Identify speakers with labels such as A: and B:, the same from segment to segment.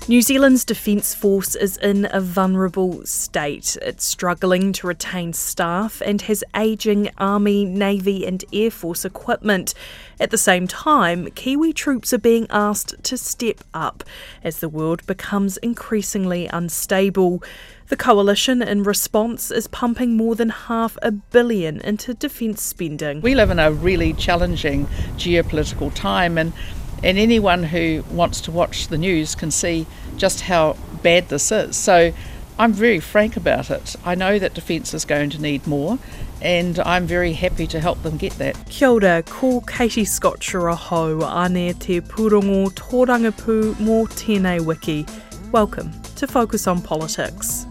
A: New Zealand's Defence Force is in a vulnerable state. It's struggling to retain staff and has ageing Army, Navy and Air Force equipment. At the same time, Kiwi troops are being asked to step up as the world becomes increasingly unstable. The coalition, in response, is pumping more than $500 million into defence spending.
B: We live in a really challenging geopolitical time, and anyone who wants to watch the news can see just how bad this is. So I'm very frank about it. I know that Defence is going to need more, and I'm very happy to help them get that.
A: Kia ora, ko Katie Scotchera hou, ane te pūrongo tōrangapū mō tēnei wiki. Welcome to Focus on Politics.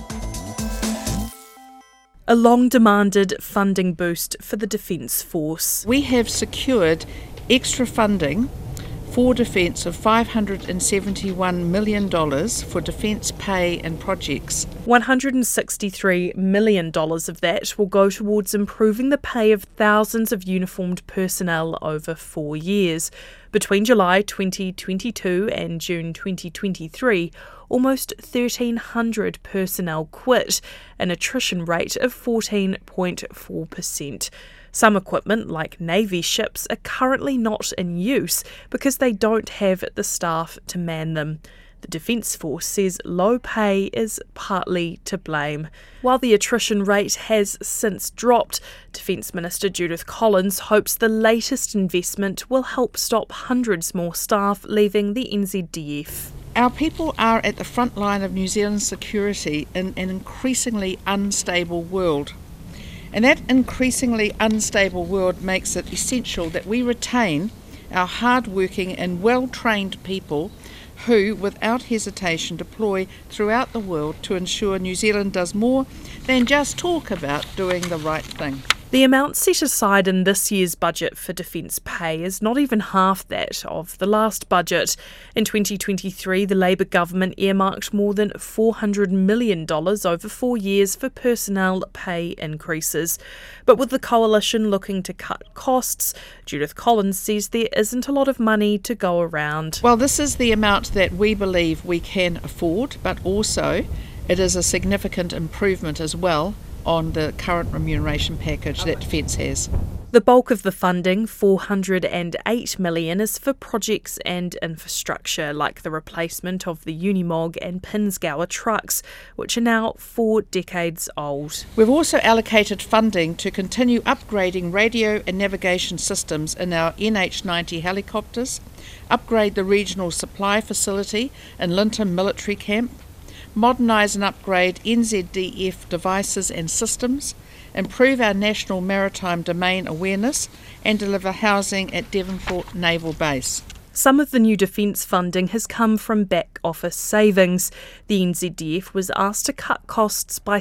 A: A long-demanded funding boost for the Defence Force.
B: We have secured extra funding for Defence of $571 million for Defence pay and projects.
A: $163 million of that will go towards improving the pay of thousands of uniformed personnel over 4 years. Between July 2022 and June 2023, almost 1,300 personnel quit, an attrition rate of 14.4%. Some equipment, like Navy ships, are currently not in use because they don't have the staff to man them. The Defence Force says low pay is partly to blame. While the attrition rate has since dropped, Defence Minister Judith Collins hopes the latest investment will help stop hundreds more staff leaving the NZDF.
B: Our people are at the front line of New Zealand's security in an increasingly unstable world. And that increasingly unstable world makes it essential that we retain our hard-working and well-trained people who, without hesitation, deploy throughout the world to ensure New Zealand does more than just talk about doing the right thing.
A: The amount set aside in this year's budget for defence pay is not even half that of the last budget. In 2023, the Labour government earmarked more than $400 million over 4 years for personnel pay increases. But with the coalition looking to cut costs, Judith Collins says there isn't a lot of money to go around.
B: Well, this is the amount that we believe we can afford, but also it is a significant improvement as well on the current remuneration package that Defence has.
A: The bulk of the funding, $408 million, is for projects and infrastructure, like the replacement of the Unimog and Pinzgauer trucks, which are now 4 decades old.
B: We've also allocated funding to continue upgrading radio and navigation systems in our NH90 helicopters, upgrade the regional supply facility in Linton Military Camp, modernise and upgrade NZDF devices and systems, improve our national maritime domain awareness and deliver housing at Devonport Naval Base.
A: Some of the new defence funding has come from back office savings. The NZDF was asked to cut costs by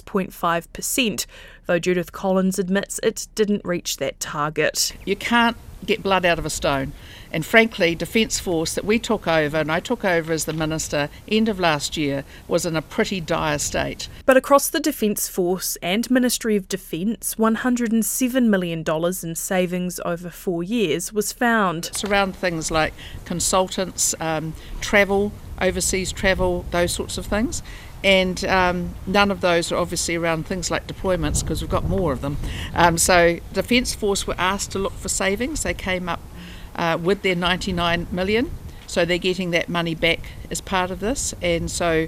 A: 6.5%, though Judith Collins admits it didn't reach that target.
B: You can't get blood out of a stone. And frankly, Defence Force that we took over, and I took over as the Minister end of last year, was in a pretty dire state.
A: But across the Defence Force and Ministry of Defence, $107 million in savings over 4 years was found.
B: It's around things like consultants, travel, overseas travel, those sorts of things. And none of those are obviously around things like deployments because we've got more of them. So Defence Force were asked to look for savings. They came up with their $99 million, so they're getting that money back as part of this. And so,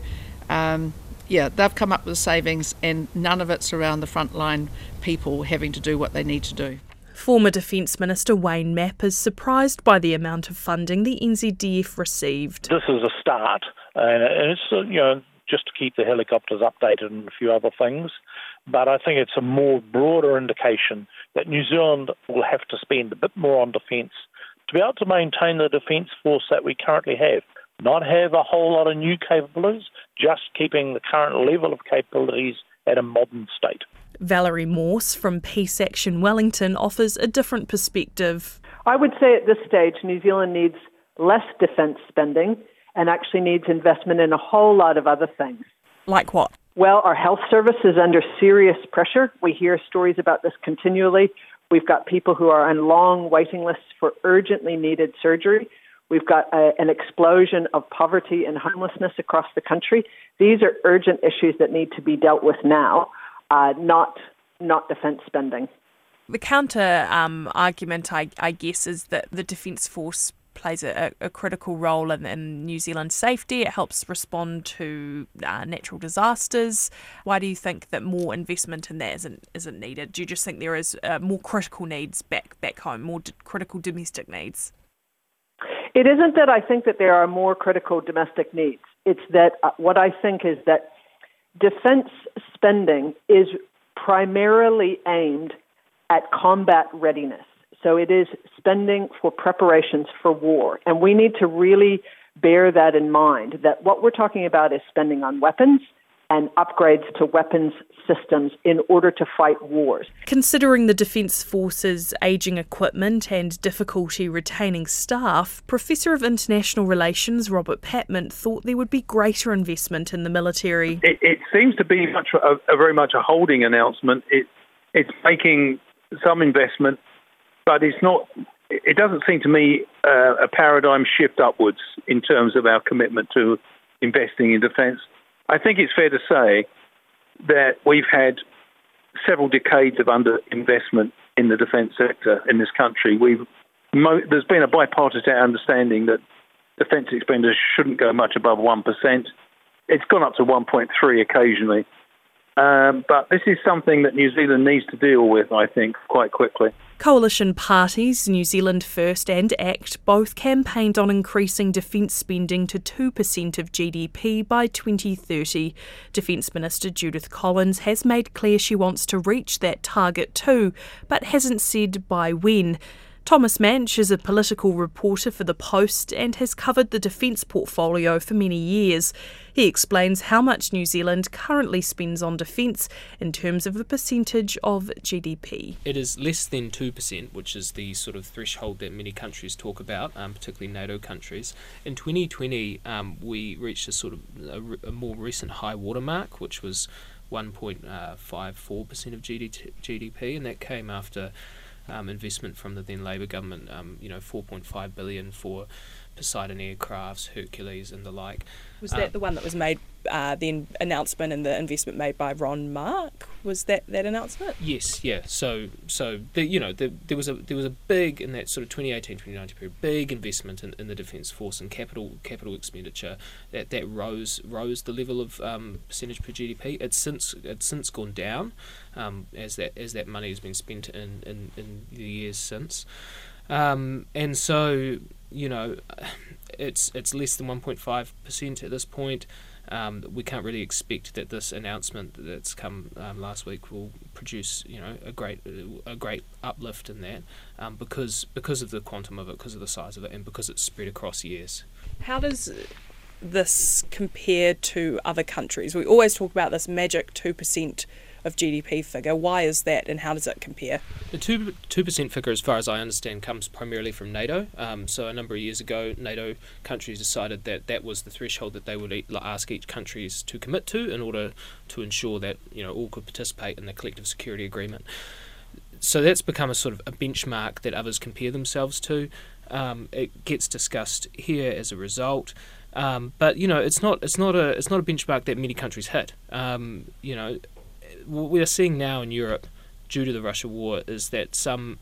B: they've come up with savings, and none of it's around the frontline people having to do what they need to do.
A: Former Defence Minister Wayne Mapp is surprised by the amount of funding the NZDF received.
C: This is a start, and it's just to keep the helicopters updated and a few other things. But I think it's a more broader indication that New Zealand will have to spend a bit more on defence to be able to maintain the defence force that we currently have. Not have a whole lot of new capabilities, just keeping the current level of capabilities at a modern state.
A: Valerie Morse from Peace Action Wellington offers a different perspective.
D: I would say at this stage New Zealand needs less defence spending and actually needs investment in a whole lot of other things.
A: Like what?
D: Well, our health service is under serious pressure. We hear stories about this continually. We've got people who are on long waiting lists for urgently needed surgery. We've got an explosion of poverty and homelessness across the country. These are urgent issues that need to be dealt with now, not defence spending.
A: The counter argument, I guess, is that the Defence Force plays a critical role in New Zealand's safety. It helps respond to natural disasters. Why do you think that more investment in that isn't needed? Do you just think there is more critical needs back home, more critical domestic needs?
D: It isn't that I think that there are more critical domestic needs. It's that what I think is that defence spending is primarily aimed at combat readiness. So it is spending for preparations for war. And we need to really bear that in mind, that what we're talking about is spending on weapons and upgrades to weapons systems in order to fight wars.
A: Considering the Defence Force's ageing equipment and difficulty retaining staff, Professor of International Relations Robert Patman thought there would be greater investment in the military.
E: It seems to be very much a holding announcement. It's making some investment, but it's not. It doesn't seem to me a paradigm shift upwards in terms of our commitment to investing in defence. I think it's fair to say that we've had several decades of underinvestment in the defence sector in this country. There's been a bipartisan understanding that defence expenditure shouldn't go much above 1%. It's gone up to 1.3 occasionally. But this is something that New Zealand needs to deal with, I think, quite quickly.
A: Coalition parties, New Zealand First and ACT, both campaigned on increasing defence spending to 2% of GDP by 2030. Defence Minister Judith Collins has made clear she wants to reach that target too, but hasn't said by when. Thomas Manch is a political reporter for The Post and has covered the defence portfolio for many years. He explains how much New Zealand currently spends on defence in terms of a percentage of GDP.
F: It is less than 2%, which is the sort of threshold that many countries talk about, particularly NATO countries. In 2020, we reached a sort of a more recent high watermark, which was 1.54% of GDP, and that came after investment from the then Labour government, $4.5 billion for Poseidon aircrafts, Hercules and the like.
A: Was that the one that was made, the announcement and the investment made by Ron Mark? Was that announcement?
F: Yes, yeah. So there was a big, in that sort of 2018-2019 period, big investment in the Defence Force and capital expenditure that rose the level of percentage per GDP. It's since gone down as that money has been spent in the years since, and so it's less than 1.5% at this point. We can't really expect that this announcement that's come last week will produce a great uplift in that because of the quantum of it, because of the size of it, and because it's spread across years.
A: How does this compare to other countries? We always talk about this magic 2% of GDP figure. Why is that, and how does it compare? The
F: 2% figure, as far as I understand, comes primarily from NATO. So a number of years ago, NATO countries decided that was the threshold that they would ask each country to commit to in order to ensure that all could participate in the collective security agreement. So that's become a sort of a benchmark that others compare themselves to. It gets discussed here as a result. But it's not a benchmark that many countries hit. What we are seeing now in Europe, due to the Russia war, is that some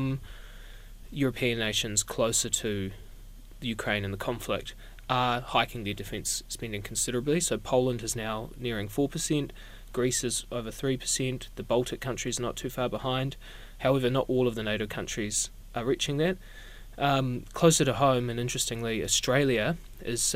F: European nations closer to the Ukraine and the conflict are hiking their defence spending considerably. So Poland is now nearing 4%, Greece is over 3%, the Baltic countries are not too far behind. However, not all of the NATO countries are reaching that. Closer to home, and interestingly, Australia is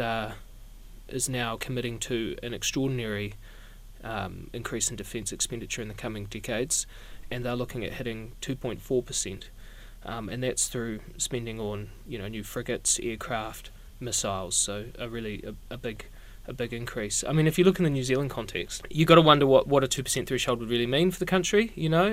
F: now committing to an extraordinary increase in defence expenditure in the coming decades, and they're looking at hitting 2.4%, and that's through spending on new frigates, aircraft, missiles. So a big increase. I mean, if you look in the New Zealand context, you've got to wonder what a 2% threshold would really mean for the country.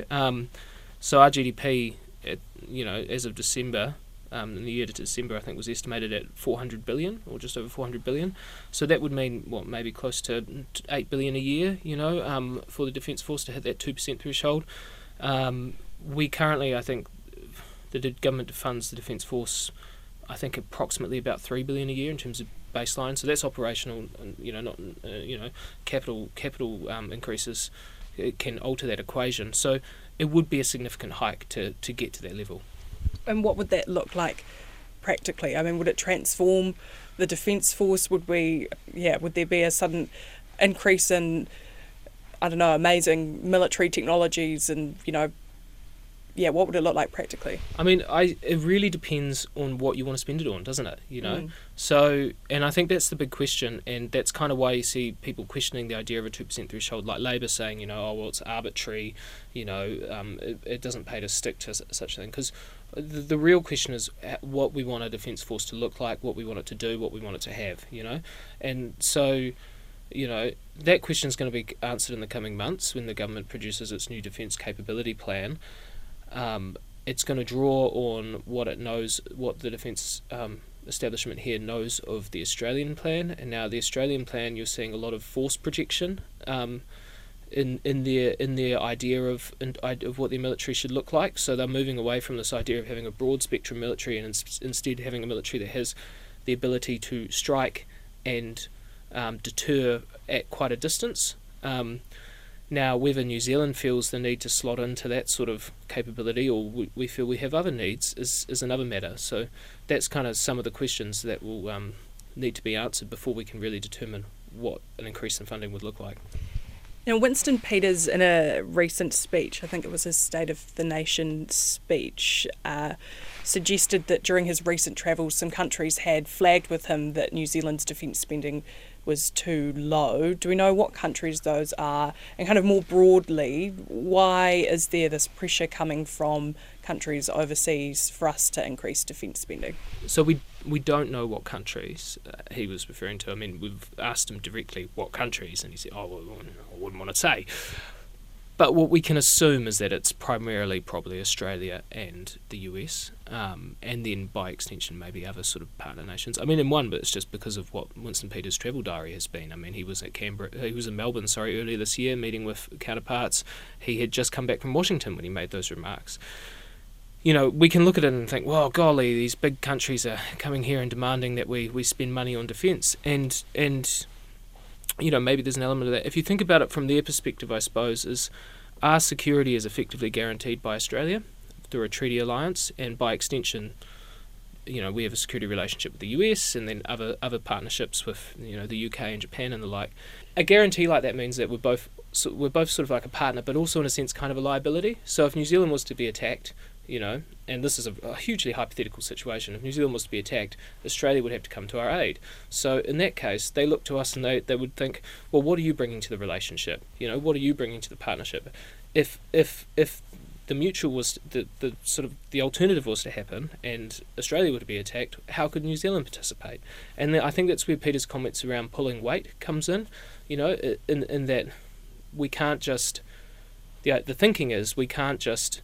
F: So our GDP, as of December. In the year to December, I think, was estimated at 400 billion, or just over 400 billion. So that would mean, maybe close to 8 billion a year, for the Defence Force to hit that 2% threshold. We currently, I think, the government funds the Defence Force, I think approximately about $3 billion a year in terms of baseline. So that's operational, and not capital increases can alter that equation. So it would be a significant hike to get to that level.
G: And what would that look like practically? I mean, would it transform the Defence Force? Would there be a sudden increase in, I don't know, amazing military technologies and, what would it look like practically?
F: I mean, it really depends on what you want to spend it on, doesn't it? So, and I think that's the big question, and that's kind of why you see people questioning the idea of a 2% threshold, like Labour saying, it's arbitrary, it doesn't pay to stick to such a thing, because the real question is what we want a Defence Force to look like, what we want it to do, what we want it to have, and so, that question is going to be answered in the coming months when the government produces its new defence capability plan. It's going to draw on what it knows, what the defence establishment here knows of the Australian plan, and now the Australian plan, you're seeing a lot of force projection in their idea of what their military should look like. So they're moving away from this idea of having a broad spectrum military and instead having a military that has the ability to strike and deter at quite a distance. Now, whether New Zealand feels the need to slot into that sort of capability, or we feel we have other needs, is another matter. So that's kind of some of the questions that will need to be answered before we can really determine what an increase in funding would look like.
G: Now, Winston Peters, in a recent speech, I think it was his State of the Nation speech, suggested that during his recent travels, some countries had flagged with him that New Zealand's defence spending was too low. Do we know what countries those are? And kind of more broadly, why is there this pressure coming from countries overseas for us to increase defence spending?
F: So we don't know what countries he was referring to. I mean, we've asked him directly what countries, and he said, I wouldn't want to say. But what we can assume is that it's primarily probably Australia and the US, and then by extension maybe other sort of partner nations. I mean, in one, but it's just because of what Winston Peters' travel diary has been. I mean, he was in Melbourne, earlier this year, meeting with counterparts. He had just come back from Washington when he made those remarks. We can look at it and think, well, golly, these big countries are coming here and demanding that we spend money on defence, and maybe there's an element of that. If you think about it from their perspective, I suppose, is our security is effectively guaranteed by Australia through a treaty alliance, and by extension, we have a security relationship with the US, and then other partnerships with the UK and Japan and the like. A guarantee like that means that we're both sort of like a partner, but also in a sense kind of a liability. So if New Zealand was to be attacked, and this is a hugely hypothetical situation, if New Zealand was to be attacked, Australia would have to come to our aid. So in that case, they look to us and they would think, well, what are you bringing to the relationship? What are you bringing to the partnership? If the mutual was the alternative was to happen and Australia were to be attacked, how could New Zealand participate? And I think that's where Peter's comments around pulling weight comes in, in that we can't just, the thinking is we can't just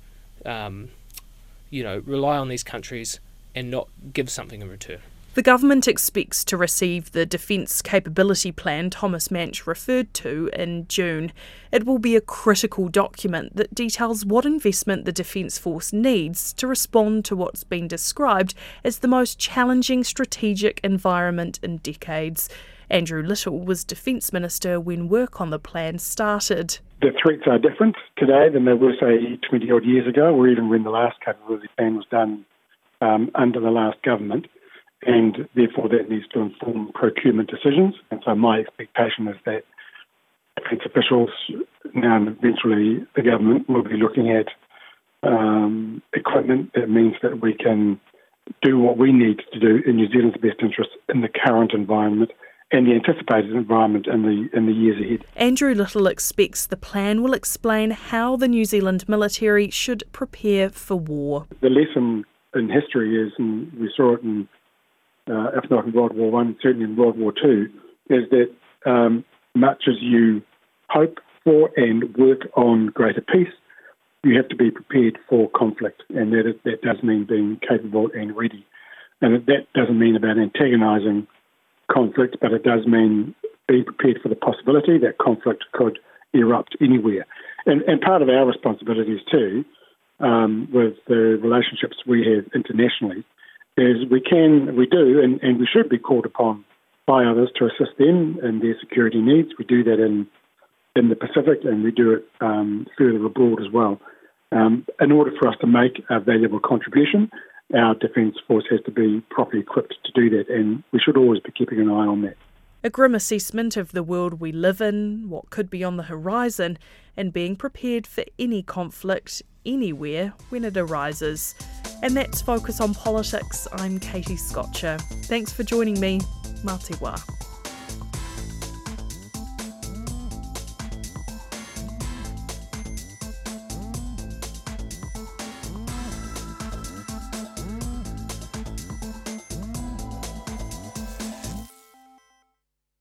F: rely on these countries and not give something in return.
A: The government expects to receive the Defence Capability Plan Thomas Manch referred to in June. It will be a critical document that details what investment the Defence Force needs to respond to what's been described as the most challenging strategic environment in decades. Andrew Little was Defence Minister when work on the plan started.
H: The threats are different today than they were, say, 20-odd years ago, or even when the last capability plan was done under the last government, and therefore that needs to inform procurement decisions. And so my expectation is that defence officials, now and eventually the government, will be looking at equipment that means that we can do what we need to do in New Zealand's best interest in the current environment and the anticipated environment in the years ahead.
A: Andrew Little expects the plan will explain how the New Zealand military should prepare for war.
H: The lesson in history is, and we saw it in, if not in World War I, certainly in World War II, is that much as you hope for and work on greater peace, you have to be prepared for conflict, and that does mean being capable and ready. And that doesn't mean about antagonising conflict, but it does mean be prepared for the possibility that conflict could erupt anywhere. And part of our responsibilities too, with the relationships we have internationally, is we do, and we should be called upon by others to assist them in their security needs. We do that in the Pacific, and we do it further abroad as well. In order for us to make a valuable contribution, our Defence Force has to be properly equipped to do that, and we should always be keeping an eye on that.
A: A grim assessment of the world we live in, what could be on the horizon, and being prepared for any conflict anywhere when it arises. And that's Focus on Politics. I'm Katie Scotcher. Thanks for joining me. Mā te wā.